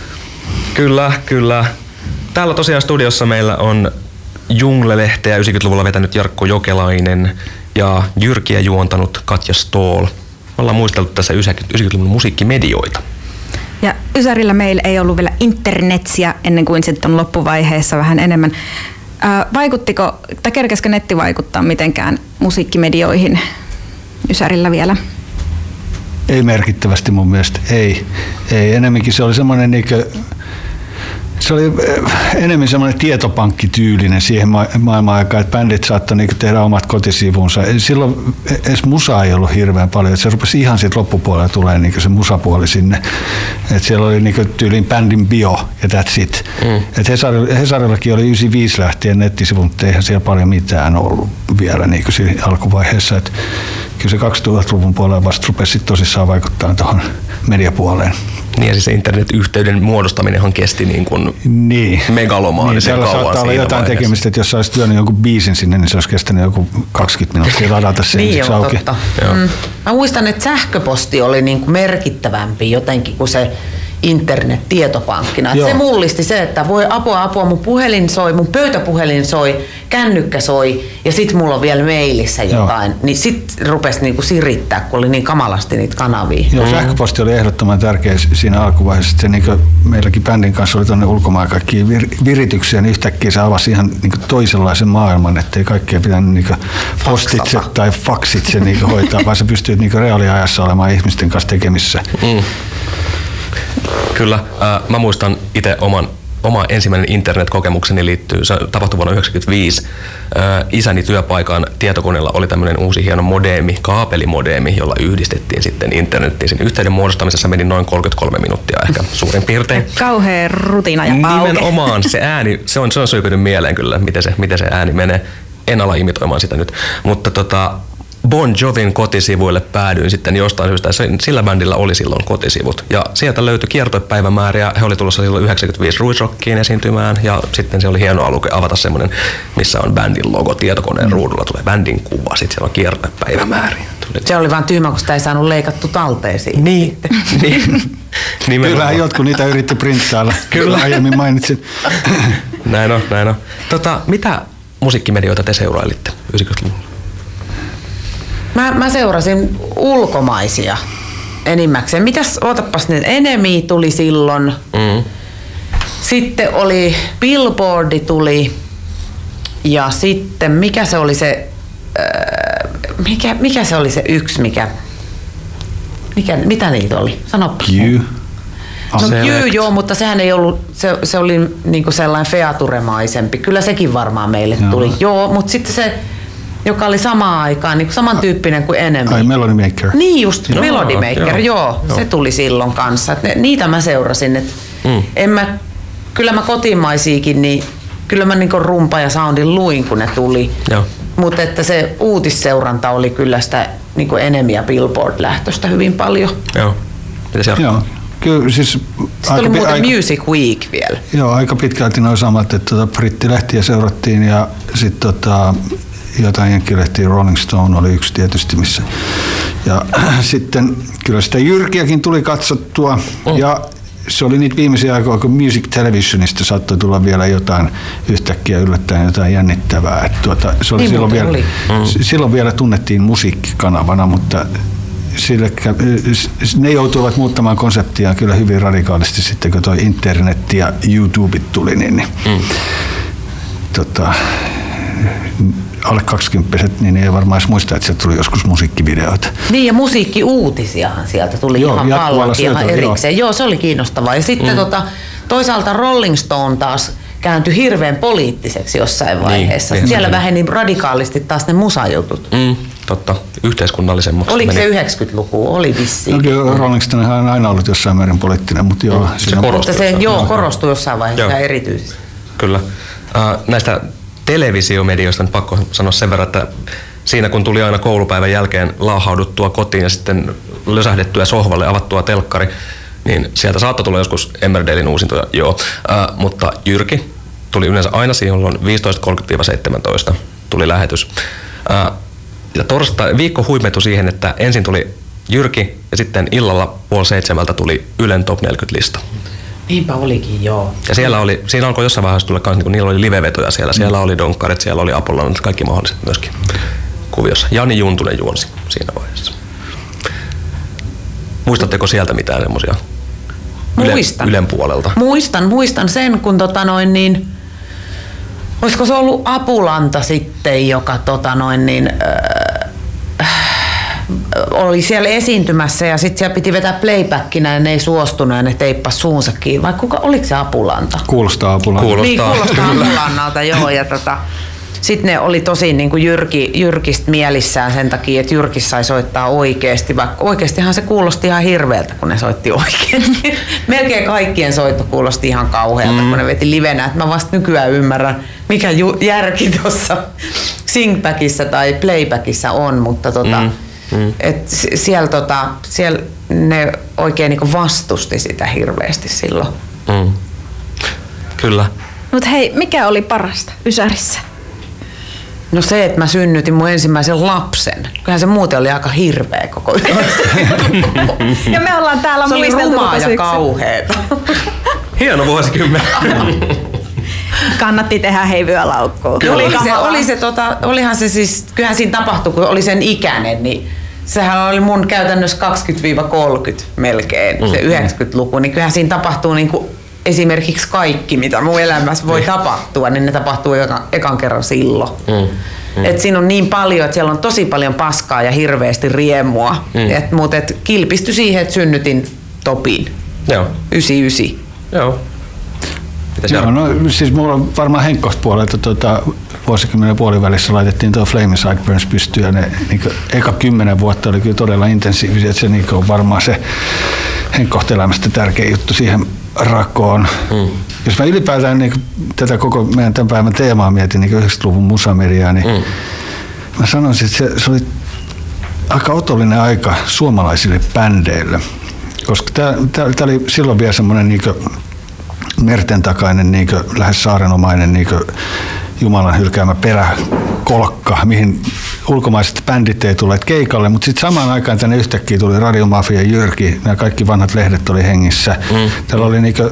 Kyllä, kyllä. Täällä tosiaan studiossa meillä on Jungle-lehteä yhdeksänkymmentäluvulla vetänyt Jarkko Jokelainen ja Jyrkiä juontanut Katja Stool. Me ollaan muisteltu tässä yhdeksänkymmentäluvun musiikkimedioita. Ja Ysärillä meillä ei ollut vielä internetsiä ennen kuin sitten on loppuvaiheessa vähän enemmän. Ää, vaikuttiko, tai kerkesikö netti vaikuttaa mitenkään musiikkimedioihin Ysärillä vielä? Ei merkittävästi mun mielestä, ei. ei. Enemmänkin se oli semmoinen niinkö, se oli enemmän semmoinen tietopankkityylinen siihen ma- maailman aikaan, että bändit saattoi niinku tehdä omat kotisivunsa. Silloin edes musaa ei ollut hirveän paljon, että se rupesi ihan siitä loppupuolella tulee niinku se musapuoli sinne. Et siellä oli niinku tyylin bändin bio ja that's it. Mm. Et Hesarilla, Hesarillakin oli yhdeksänkymmentäviisi lähtien nettisivu, mutta eihän siellä paljon mitään ollut vielä niinku siinä alkuvaiheessa. Et kyllä se kaksituhattaluvun puolella vasta rupesi tosissaan vaikuttaa tuohon mediapuoleen. Niin ja siis internetyhteyden muodostaminenhan kesti niin kuin niin. megalomaanisen niin, kauan. Saattaa olla jotain vaiheessa. Tekemistä, että jos sä olisit työnyt jonkun biisin sinne, niin se olisi kestänyt joku kaksikymmentä minuuttia ladata sen niin ensiksi auki. Mm. Mä muistan, että sähköposti oli niin kuin merkittävämpi jotenkin kuin se internet-tietopankkina. Se mullisti se, että voi apua, apua, mun puhelin soi, mun pöytäpuhelin soi, kännykkä soi ja sit mulla on vielä mailissa jotain. Joo. Niin sit rupesi niinku sirittää, kun oli niin kamalasti niitä kanavia. Joo, sähköposti oli ehdottoman tärkeä siinä alkuvaiheessa. Se, niin meilläkin bändin kanssa oli tuonne ulkomaan kaikkia vir- virityksiä, niin yhtäkkiä se avasi ihan niin toisenlaisen maailman, ettei kaikkea pitänyt niin postitse tai faksitse niin hoitaa, vaan sä pystyt niin reaaliajassa olemaan ihmisten kanssa tekemissä. Mm. Kyllä. Äh, mä muistan itse oman oma ensimmäinen internetkokemukseni liittyy, se tapahtui vuonna yhdeksänkymmentäviisi. Ö, isäni työpaikan tietokoneella oli tämmöinen uusi hieno modeemi, kaapelimodeemi, jolla yhdistettiin sitten internettiin. Sen yhteyden muodostamisessa meni noin kolmekymmentäkolme minuuttia ehkä suurin piirtein. Kauhea rutina ja pauke. Nimenomaan se ääni, se on, se on syykynyt mieleen kyllä, miten se, miten se ääni menee. En ala imitoimaan sitä nyt, mutta tota, Bon Jovin kotisivuille päädyin sitten jostain syystä. Sillä bändillä oli silloin kotisivut. Ja sieltä löytyi kiertopäivämääriä. He oli tulossa silloin yhdeksänkymmentäviisi Ruisrockiin esiintymään. Ja sitten se oli hienoa luke, avata semmoinen, missä on bändin logo tietokoneen ruudulla. Tulee bändin kuva. Sitten siellä on kiertopäivämääriä. Se oli vaan tyhmä, kun sitä ei saanut leikattu talteisiin. Niin. niin. Kyllähän jotkut niitä yritti printtailla. Kyllä. Aiemmin mainitsin. näin on, näin on. Tota, mitä musiikkimedioita te seurailitte yhdeksänkymmentäluvulla? Mä, mä seurasin ulkomaisia enimmäkseen. Mitäs, ootapas nyt, Enemy tuli silloin. Mm. Sitten oli Billboardi tuli. Ja sitten mikä se oli se, äh, mikä, mikä se oli se yksi, mikä, mikä mitä niitä oli? Sanoppa. Q. No Q, joo, mutta sehän ei ollut, se, se oli niinku sellainen featuremaisempi. Kyllä sekin varmaan meille joo. tuli. Joo, mutta sitten se, joka oli samaan aikaan, niin samantyyppinen kuin Enemy. Ai, Melody Maker. Niin just, joo, Melody Maker, joo, joo, joo. Se tuli silloin kanssa. Et ne, niitä mä seurasin. Et mm. en mä, kyllä mä kotimaisiakin, niin kyllä mä niinku rumpa ja soundin luin, kun ne tuli. Mutta että se uutisseuranta oli kyllä sitä niinku Enemy ja Billboard-lähtöstä hyvin paljon. Joo. Mitä siellä? Joo. Kyllä, siis Sitten oli muuten aika, Music Week vielä. Joo, aika pitkälti noin samat, että tuota, brittilehtiä seurattiin ja sitten tota, jotain jenkkilehtiä, Rolling Stone oli yksi tietysti missä. Ja sitten kyllä sitä Jyrkiäkin tuli katsottua mm. ja se oli niitä viimeisiä aikoja, kun Music Televisionista saattoi tulla vielä jotain yhtäkkiä yllättäen jotain jännittävää. Että tuota, se oli niin silloin, vielä, oli. Mm. silloin vielä tunnettiin musiikkikanavana, mutta sille, ne joutuivat muuttamaan konseptia kyllä hyvin radikaalisti sitten, kun toi internet ja YouTube tuli, niin, niin mm. tota, alle kaksikymppiset, niin ei varmaan edes muista, että sieltä tuli joskus musiikkivideoita. Niin ja musiikkiuutisiahan sieltä tuli joo, ihan paljon ihan erikseen. Joo. joo, se oli kiinnostavaa. Ja sitten mm. tota, toisaalta Rolling Stone taas kääntyi hirveän poliittiseksi jossain vaiheessa. Niin, siellä niin. väheni radikaalisti taas ne musajutut. Mm, totta, yhteiskunnallisemmaksi. Oliko meni. Se yhdeksänkymmentäluku? Oli vissiin. No, Rolling Stone on aina ollut jossain määrin poliittinen, mutta joo. Mm, se korostui. Se, joo, korostui jossain vaiheessa erityisesti. Kyllä. Uh, näistä televisiomedioista on pakko sanoa sen verran, että siinä kun tuli aina koulupäivän jälkeen laahauduttua kotiin ja sitten lösähdettyä sohvalle, avattua telkkari, niin sieltä saattoi tulla joskus Emmerdalein uusintoja, joo. Uh, mutta Jyrki tuli yleensä aina silloin viisitoista kolmekymmentä seitsemäntoista tuli lähetys. Uh, ja torstai, viikko huimetui siihen, että ensin tuli Jyrki ja sitten illalla puoli seitsemältä tuli Ylen Top neljäkymmentä-lista. Niinpä olikin, joo. Ja siellä oli, siinä alkoi jossain vaiheessa tulla kans, niin niillä oli livevetoja siellä. Siellä oli donkkarit, siellä oli Apollon, kaikki mahdolliset myöskin kuviossa. Jani Juntunen juonsi siinä vaiheessa. Muistatteko sieltä mitään semmosia Yle, muistan. Ylen puolelta? Muistan, muistan sen, kun tota noin niin, olisiko se ollut Apulanta sitten, joka tota noin niin, äh, oli siellä esiintymässä ja sitten siellä piti vetää playbackinä ja ne ei suostunut ja ne teippas suunsa kiinni. Vai kuka, oliko se Apulanta? Kuulostaa Apulanta. Kuulostaa, niin, kuulostaa Apulannalta, joo. Ja tota, sitten ne oli tosi niin kuin Jyrki, Jyrkistä mielissään sen takia, että Jyrki sai soittaa oikeasti, vaikka oikeastihan se kuulosti ihan hirveältä, kun ne soitti oikein. Melkein kaikkien soitto kuulosti ihan kauhealta, mm. kun ne veti livenä. Et mä vasta nykyään ymmärrän, mikä ju- järki tuossa singbackissa tai playbackissa on, mutta tota, mm. Mm. Et siellä, tota, siellä ne oikein niinku vastusti sitä hirveästi silloin. Mm. Kyllä. Mut hei, mikä oli parasta Ysärissä? No se, että mä synnytin mun ensimmäisen lapsen. Kyllähän se muuten oli aika hirveä koko yhdessä. Ja me ollaan täällä se muisteltu. Se oli rumaa ja kauheeta. Hieno vuosikymmen. Kannatti tehdä hei vyölaukkuun. Oli se, oli se, tota, olihan se siis, kyllähän siinä tapahtui, kun oli sen ikäinen, niin sehän oli mun käytännössä kaksikymmentä kolmekymmentä melkein, mm, se yhdeksänkymmentäluku, niin kyllähän siinä tapahtuu niin kuin esimerkiksi kaikki, mitä mun elämässä voi tapahtua, niin ne tapahtuu ekan, ekan kerran silloin. Mm, mm. Et siinä on niin paljon, että siellä on tosi paljon paskaa ja hirveästi riemua, mm. et, mutta et kilpistyi siihen, että synnytin Topin. Joo. yhdeksänkymmentäyhdeksän. Joo. Joo, no, siis mulla on varmaan Henkkoht puolelta tuota, vuosikymmenen puolivälissä laitettiin tuo Flaming Sideburns pystyyn ja ne niin kuin, eka kymmenen vuotta oli kyllä todella intensiivisiä, että se niin kuin, on varmaan se Henkkoht elämästä tärkeä juttu siihen rakoon. Mm. Jos mä ylipäätään niin kuin, tätä koko meidän tämän päivän teemaa mietin, niin yhdeksänkymmentäluvun musamediaa, niin mm. mä sanoisin, että se, se oli aika otollinen aika suomalaisille bändeille, koska tämä oli silloin vielä semmoinen niin merten takainen, niin kuin, lähes saarenomainen niin kuin, Jumalan hylkäämä peräkolkka, mihin ulkomaiset bändit ei tulleet keikalle, mutta sitten samaan aikaan tänne yhtäkkiä tuli Radiomafia, Jyrki, nämä kaikki vanhat lehdet oli hengissä. Mm. Täällä oli niin kuin,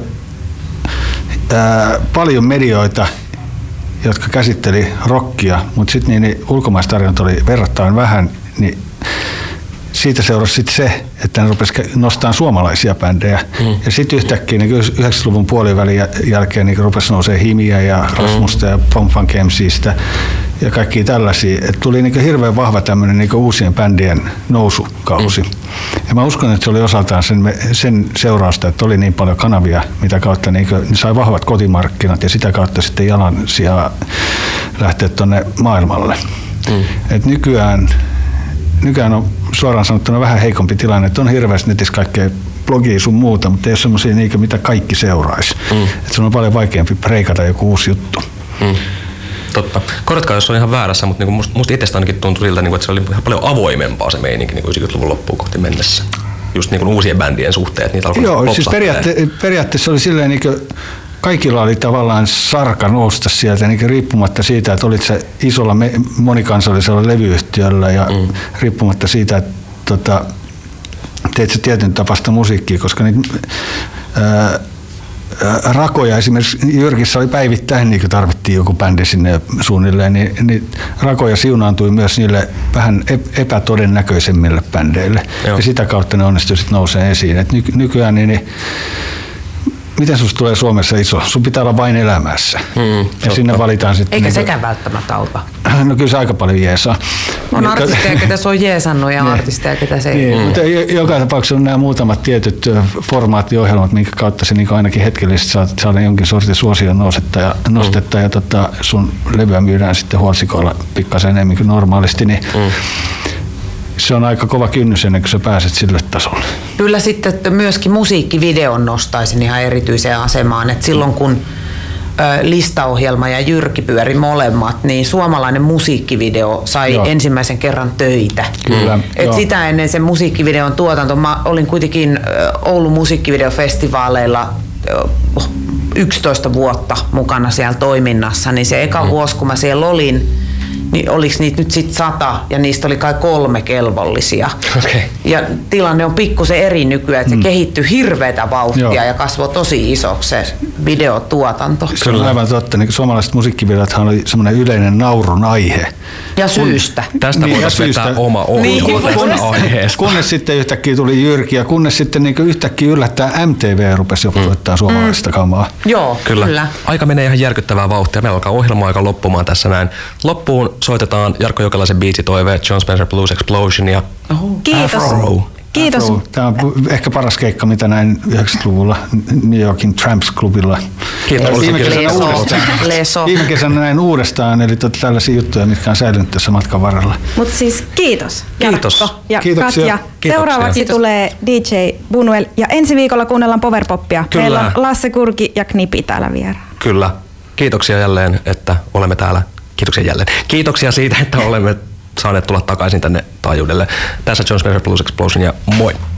ää, paljon medioita, jotka käsitteli rockia, mutta sitten niin, niin ulkomaistarjonta oli verrattain vähän, niin siitä seurasi sit se, että ne rupesi nostamaan suomalaisia bändejä. Mm. Ja sitten yhtäkkiä niin yhdeksänkymmentäluvun puolivälin jälkeen niin rupesi nousee Himiä ja Rasmusta mm. ja Pomfunk M C:stä ja kaikkia tällaisia. Et tuli niin hirveän vahva tämmöinen niin uusien bändien nousukausi. Mm. Ja mä uskon, että se oli osaltaan sen, sen seurausta, että oli niin paljon kanavia, mitä kautta niin ne sai vahvat kotimarkkinat ja sitä kautta sitten jalansijaa lähteä tuonne maailmalle. Mm. Et nykyään Nykyään on suoraan sanottuna vähän heikompi tilanne, että on hirveästi netissä kaikkea blogia sun muuta, mutta ei ole semmoisia niitä, mitä kaikki seuraisi. Mm. Että sun on paljon vaikeampi breikata joku uusi juttu. Mm. Totta. Korjatkaa, jos on ihan väärässä, mutta niinku musta, musta itsestä ainakin tuntui siltä, että se oli paljon avoimempaa se meininki niinku yhdeksänkymmentäluvun loppuun kohti mennessä. Just niinku uusien bändien suhteen, niitä alkoi Joo, siis periaatte, periaatteessa oli silleen niinku kaikilla oli tavallaan sarka nousta sieltä, niin riippumatta siitä, että olit se isolla monikansallisella levyyhtiöllä ja mm. riippumatta siitä, että tota, teet se tietyn tapaista musiikkia, koska niitä ää, rakoja esimerkiksi Jyrkissä oli päivittäin, niin kun tarvittiin joku bändi sinne suunnilleen, niin, niin rakoja siunaantui myös niille vähän epätodennäköisemmille bändeille. Joo. Ja sitä kautta ne onnistui sitten nousee esiin. Et ny, nykyään niin, niin miten susta tulee Suomessa iso? Sun pitää olla vain elämässä. Mm, ja sinne valitaan sitten... Eikä niin sekään välttämättä auta. No kyllä se aika paljon jeesaa. On artisteja, ketä se on jeesannut ja artisteja, ketä se ei. Niin, mm. Mutta joka tapauksessa on nämä muutamat tietyt formaattiohjelmat, minkä kautta se niin ainakin hetkellisesti saat saada jonkin sortin suosion nostetta ja, nostetta, mm. ja tota, sun levyä myydään sitten huolsikoilla pikkasen enemmän kuin normaalisti. Niin mm. se on aika kova kynnys ennen kuin sä pääset sille tasolle. Kyllä sitten että myöskin musiikkivideon nostaisin ihan erityiseen asemaan. Et silloin kun ö, listaohjelma ja Jyrki pyöri molemmat, niin suomalainen musiikkivideo sai Joo. ensimmäisen kerran töitä. Kyllä, Et sitä ennen sen musiikkivideon tuotanto, mä olin kuitenkin Oulun musiikkivideofestivaaleilla yksitoista vuotta mukana siellä toiminnassa, niin se eka mm. vuosi kun mä siellä olin, niin oliko niitä nyt sitten sata ja niistä oli kai kolme kelvollisia. Okay. Ja tilanne on pikkusen eri nykyään, että se mm. kehittyi hirveätä vauhtia Joo. ja kasvoi tosi isoksi se videotuotanto. Se on aivan totta. Niin suomalaiset musiikkivideothan oli semmoinen yleinen naurun aihe. Ja syystä. Kun, tästä niin, voitaisiin vetää oma ohjelma. Niin, kunnes sitten yhtäkkiä tuli Jyrki ja kunnes sitten niin yhtäkkiä yllättää M T V rupesi jopa tuottaa mm. suomalaista kamaa. Joo, kyllä. kyllä. Aika menee ihan järkyttävää vauhtia. Meillä alkaa ohjelma-aika loppumaan tässä näin. Loppuun soitetaan Jarkko Jokelaisen biisitoive John Spencer Blues Explosion ja Kiitos. Afro. Kiitos. Afro. Tämä on ehkä paras keikka, mitä näin yhdeksänkymmentäluvulla New Yorkin Tramps-klubilla. Kiitos. Viime kesänä, uudestaan, viime kesänä näin uudestaan, eli tällaisia juttuja, mitkä on säilynyt tässä matkan varrella. Mutta siis kiitos, kiitos. Jarkko ja Kiitoksia. Katja. Kiitoksia. Seuraavaksi Kiitos. tulee D J Bunuel ja ensi viikolla kuunnellaan Powerpoppia. Kyllä. Meillä on Lasse Kurki ja Knipi täällä vieraan. Kyllä. Kiitoksia jälleen, että olemme täällä. Kiitoksia jälleen. Kiitoksia siitä, että olemme saaneet tulla takaisin tänne taajuudelle. Tässä John Spencer Blues Explosion ja moi!